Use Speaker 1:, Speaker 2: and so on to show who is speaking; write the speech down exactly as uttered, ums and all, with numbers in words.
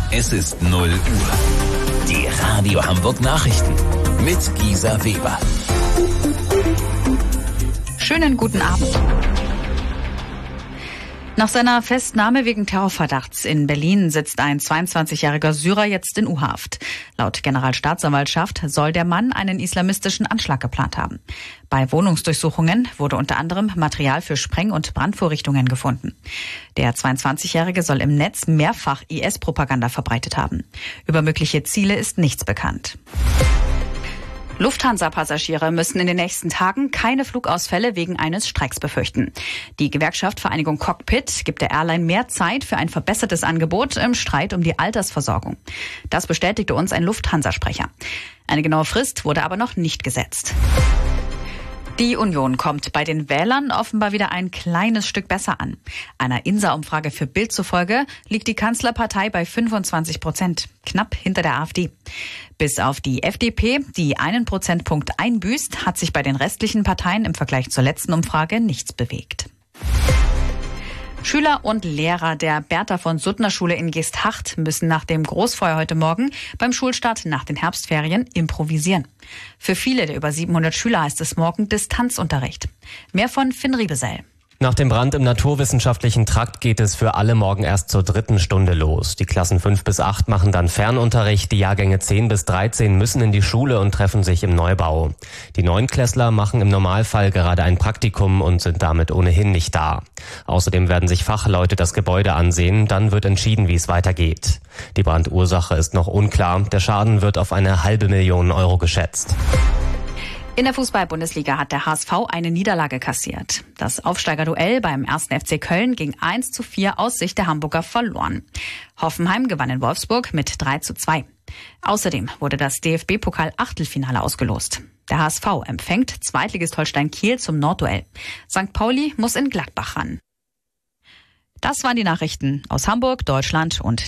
Speaker 1: Es ist null Uhr. Die Radio Hamburg Nachrichten mit Gisa Weber.
Speaker 2: Schönen guten Abend. Nach seiner Festnahme wegen Terrorverdachts in Berlin sitzt ein zweiundzwanzigjähriger Syrer jetzt in U-Haft. Laut Generalstaatsanwaltschaft soll der Mann einen islamistischen Anschlag geplant haben. Bei Wohnungsdurchsuchungen wurde unter anderem Material für Spreng- und Brandvorrichtungen gefunden. Der zweiundzwanzigjährige soll im Netz mehrfach I S-Propaganda verbreitet haben. Über mögliche Ziele ist nichts bekannt. Lufthansa-Passagiere müssen in den nächsten Tagen keine Flugausfälle wegen eines Streiks befürchten. Die Gewerkschaft Vereinigung Cockpit gibt der Airline mehr Zeit für ein verbessertes Angebot im Streit um die Altersversorgung. Das bestätigte uns ein Lufthansa-Sprecher. Eine genaue Frist wurde aber noch nicht gesetzt. Die Union kommt bei den Wählern offenbar wieder ein kleines Stück besser an. Einer Insa-Umfrage für Bild zufolge liegt die Kanzlerpartei bei fünfundzwanzig Prozent, knapp hinter der AfD. Bis auf die F D P, die einen Prozentpunkt einbüßt, hat sich bei den restlichen Parteien im Vergleich zur letzten Umfrage nichts bewegt. Schüler und Lehrer der Bertha von Suttner Schule in Geesthacht müssen nach dem Großfeuer heute Morgen beim Schulstart nach den Herbstferien improvisieren. Für viele der über siebenhundert Schüler heißt es morgen Distanzunterricht. Mehr von Finn Riebesell.
Speaker 3: Nach dem Brand im naturwissenschaftlichen Trakt geht es für alle morgen erst zur dritten Stunde los. Die Klassen fünf bis acht machen dann Fernunterricht, die Jahrgänge zehn bis dreizehn müssen in die Schule und treffen sich im Neubau. Die Neunklässler machen im Normalfall gerade ein Praktikum und sind damit ohnehin nicht da. Außerdem werden sich Fachleute das Gebäude ansehen, dann wird entschieden, wie es weitergeht. Die Brandursache ist noch unklar, der Schaden wird auf eine halbe Million Euro geschätzt.
Speaker 2: In der Fußball-Bundesliga hat der H S V eine Niederlage kassiert. Das Aufsteigerduell beim ersten F C Köln ging eins zu vier aus Sicht der Hamburger verloren. Hoffenheim gewann in Wolfsburg mit drei zu zwei. Außerdem wurde das D F B-Pokal-Achtelfinale ausgelost. Der H S V empfängt Zweitligist Holstein Kiel zum Nordduell. Sankt Pauli muss in Gladbach ran. Das waren die Nachrichten aus Hamburg, Deutschland und